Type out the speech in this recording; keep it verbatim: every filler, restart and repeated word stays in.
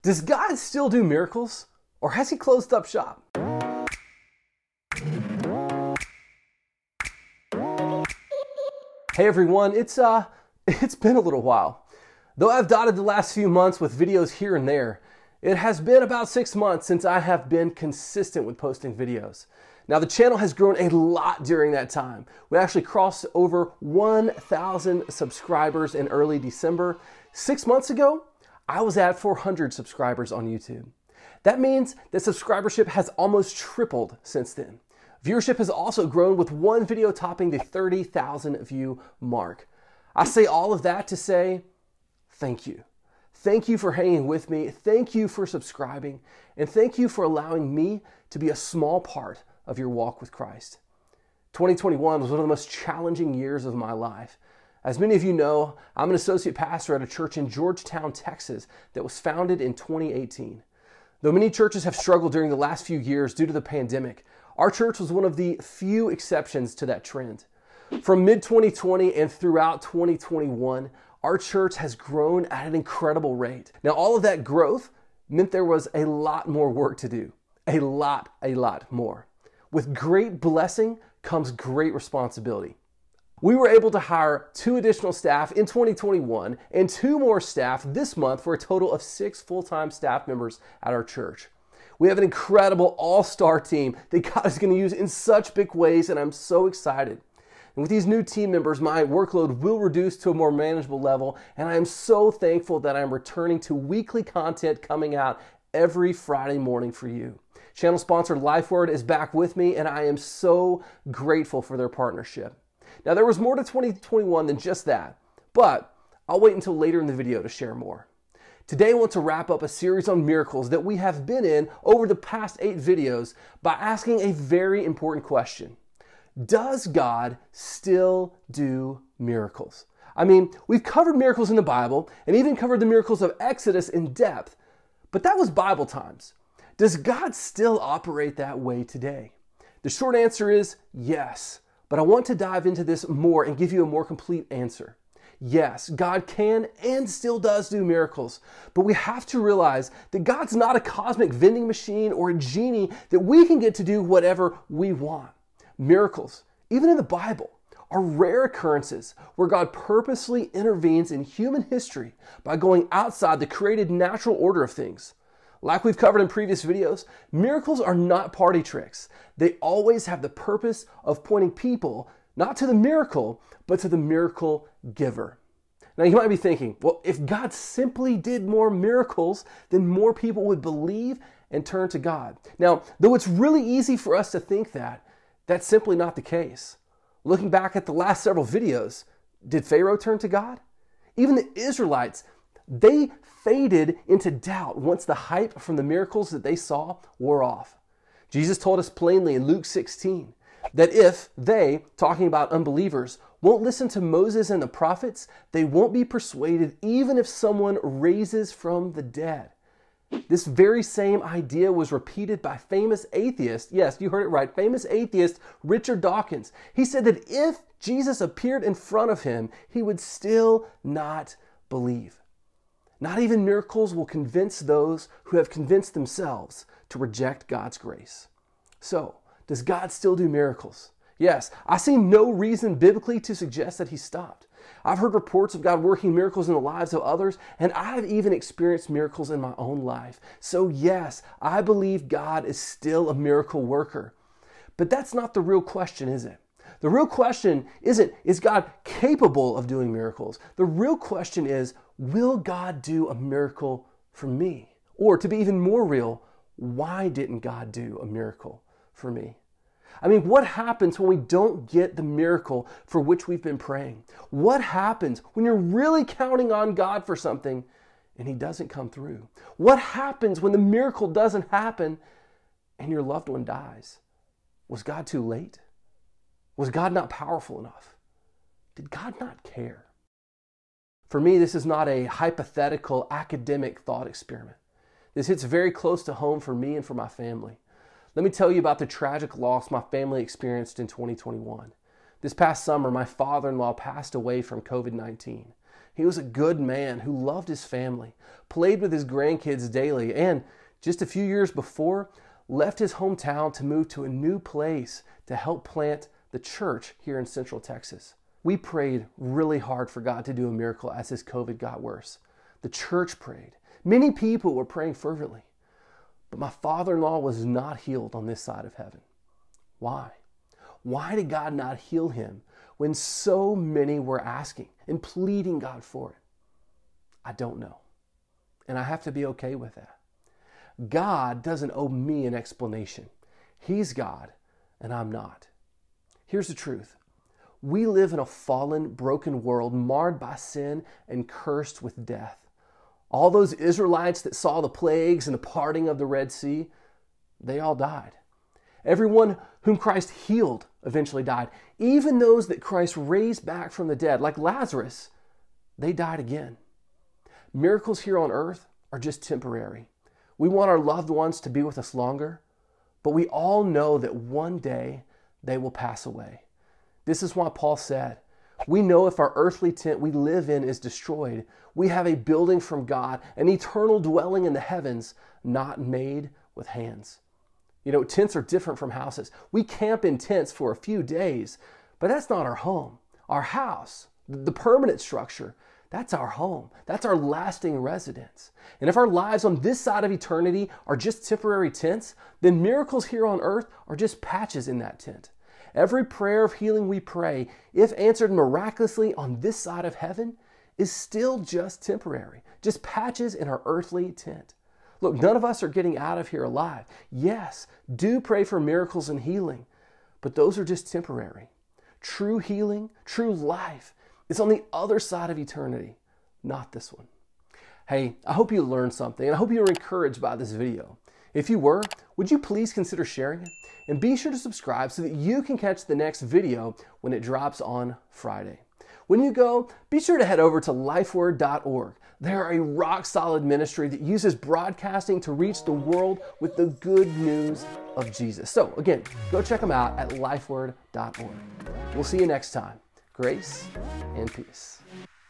Does God still do miracles, or has he closed up shop? Hey everyone, it's uh, it's been a little while. Though I've dotted the last few months with videos here and there, it has been about six months since I have been consistent with posting videos. Now the channel has grown a lot during that time. We actually crossed over one thousand subscribers in early December. Six months ago, I was at four hundred subscribers on YouTube. That means that subscribership has almost tripled since then. Viewership has also grown, with one video topping the thirty thousand view mark. I say all of that to say thank you. Thank you for hanging with me. Thank you for subscribing. And thank you for allowing me to be a small part of your walk with Christ. twenty twenty-one was one of the most challenging years of my life. As many of you know, I'm an associate pastor at a church in Georgetown, Texas that was founded in twenty eighteen. Though many churches have struggled during the last few years due to the pandemic, our church was one of the few exceptions to that trend. From mid twenty twenty and throughout twenty twenty-one, our church has grown at an incredible rate. Now, all of that growth meant there was a lot more work to do. A lot, a lot more. With great blessing comes great responsibility. We were able to hire two additional staff in twenty twenty-one and two more staff this month for a total of six full-time staff members at our church. We have an incredible all-star team that God is going to use in such big ways, and I'm so excited. And with these new team members, my workload will reduce to a more manageable level, and I am so thankful that I'm returning to weekly content coming out every Friday morning for you. Channel sponsor LifeWord is back with me, and I am so grateful for their partnership. Now, there was more to twenty twenty-one than just that, but I'll wait until later in the video to share more. Today, I want to wrap up a series on miracles that we have been in over the past eight videos by asking a very important question. Does God still do miracles? I mean, we've covered miracles in the Bible and even covered the miracles of Exodus in depth, but that was Bible times. Does God still operate that way today? The short answer is yes. But I want to dive into this more and give you a more complete answer. Yes, God can and still does do miracles, but we have to realize that God's not a cosmic vending machine or a genie that we can get to do whatever we want. Miracles, even in the Bible, are rare occurrences where God purposely intervenes in human history by going outside the created natural order of things. Like we've covered in previous videos, miracles are not party tricks. They always have the purpose of pointing people not to the miracle, but to the miracle giver. Now you might be thinking, well, if God simply did more miracles, then more people would believe and turn to God. Now, though it's really easy for us to think that, that's simply not the case. Looking back at the last several videos, did Pharaoh turn to God? Even the Israelites, they faded into doubt once the hype from the miracles that they saw wore off. Jesus told us plainly in Luke sixteen that if they, talking about unbelievers, won't listen to Moses and the prophets, they won't be persuaded even if someone raises from the dead. This very same idea was repeated by famous atheist, yes, you heard it right, famous atheist Richard Dawkins. He said that if Jesus appeared in front of him, he would still not believe. Not even miracles will convince those who have convinced themselves to reject God's grace. So, does God still do miracles? Yes, I see no reason biblically to suggest that he stopped. I've heard reports of God working miracles in the lives of others, and I've even experienced miracles in my own life. So yes, I believe God is still a miracle worker. But that's not the real question, is it? The real question isn't, is God capable of doing miracles? The real question is, will God do a miracle for me? Or to be even more real, why didn't God do a miracle for me? I mean, what happens when we don't get the miracle for which we've been praying? What happens when you're really counting on God for something and he doesn't come through? What happens when the miracle doesn't happen and your loved one dies? Was God too late? Was God not powerful enough? Did God not care? For me, this is not a hypothetical academic thought experiment. This hits very close to home for me and for my family. Let me tell you about the tragic loss my family experienced in twenty twenty-one. This past summer, my father-in-law passed away from covid nineteen. He was a good man who loved his family, played with his grandkids daily, and just a few years before, left his hometown to move to a new place to help plant the church here in Central Texas. We prayed really hard for God to do a miracle as his COVID got worse. The church prayed. Many people were praying fervently. But my father-in-law was not healed on this side of heaven. Why? Why did God not heal him when so many were asking and pleading God for it? I don't know. And I have to be okay with that. God doesn't owe me an explanation. He's God, and I'm not. Here's the truth. We live in a fallen, broken world marred by sin and cursed with death. All those Israelites that saw the plagues and the parting of the Red Sea, they all died. Everyone whom Christ healed eventually died. Even those that Christ raised back from the dead, like Lazarus, they died again. Miracles here on earth are just temporary. We want our loved ones to be with us longer, but we all know that one day they will pass away. This is why Paul said, we know if our earthly tent we live in is destroyed, we have a building from God, an eternal dwelling in the heavens, not made with hands. You know, tents are different from houses. We camp in tents for a few days, but that's not our home. Our house, the permanent structure, that's our home. That's our lasting residence. And if our lives on this side of eternity are just temporary tents, then miracles here on earth are just patches in that tent. Every prayer of healing we pray, if answered miraculously on this side of heaven, is still just temporary, just patches in our earthly tent. Look, none of us are getting out of here alive. Yes, do pray for miracles and healing, but those are just temporary. True healing, true life is on the other side of eternity, not this one. Hey, I hope you learned something, and I hope you were encouraged by this video. If you were, would you please consider sharing it? And be sure to subscribe so that you can catch the next video when it drops on Friday. When you go, be sure to head over to lifeword dot org. They're a rock-solid ministry that uses broadcasting to reach the world with the good news of Jesus. So again, go check them out at lifeword dot org. We'll see you next time. Grace and peace.